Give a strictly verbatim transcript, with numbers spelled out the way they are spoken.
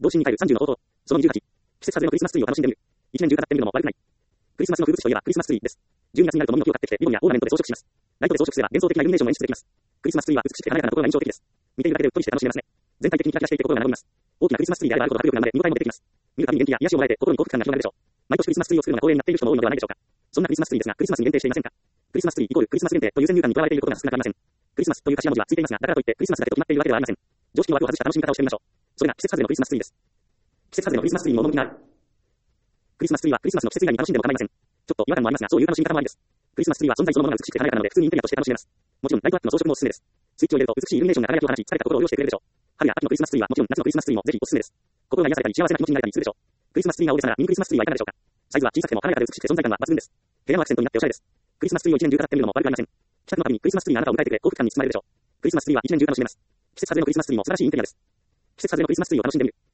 童心に帰るさんじゅうの宝刀。そのにじゅうはち。季節外れのクリスマスツリーを楽しんでみる。一年中飾ってみるのも悪くない。クリスマスの風物詩といえばクリスマスツリーです。じゅうにがつになるともみの木を買ってきて、リボンやオーナメントで装飾します。ライトで装飾すれば幻想的なイルミネーションを演出できます。クリスマスツリーは美しくて華やかなところが印象的です。見ているだけでうっとりして楽しめますね。全体的にキラキラしていて心が和みます。大きなクリスマスツリーであればあるほど迫力が生まれ、見応えも出てきます。見るたびに元気や癒しをもらえて心に幸福感が広がるでしょう。毎年クリスマスツリーを作るのが恒例になっている人も多いのではないでしょうか。そんなクリスマスツリーですが、クリスマスに限定していませんか。クリスマスツリーイコールクリスマス限定という先入観にとらわれていることが少なくありません。クリスマスという頭文字はついていますが、だからといってクリスマスだけと決まっているわけではありません。常識の枠を外した楽しみ方をしてみましょう。それが季節外れのクリスマスツリーです。季節外れのクリスマスツリーにも趣がある。クリスマスツリーはクリスマスの季節以外に楽しんでも構いません。ちょっと違和感もありますが、そういう楽しみ方もありです。クリスマスツリーは存在そのものが美しくて華やかなので、普通にインテリアとして楽しめます。もちろんライトアップの装飾もおすすめです。スイッチを入れると美しいイルミネーションが輝きを放ち、疲れた心を潤してくれるでしょう。春や秋のクリスマスツリーはもちろん夏のクリスマスツリーもぜひおすすめです。心が癒されたり幸せな気持ちになれたりするでしょう。クリスマスツリーが大げさなミニクリスマスツリーはいかがでしょうか。サイズは小さくても華やかで美しくて存在感は抜群です。部屋のアクセントになっておしゃれです。クリスマスツリーを一年中飾ってみるのも悪くありません。帰宅のたびにクリスマスツリーがあなたを迎えてくれ幸福感に包まれるでしょう。クリスマスツリーは一年中楽しめます。季節外れのクリスマスツリーも素晴らしいインテリアです。季節外れのクリスマスツリーを楽しんでみる。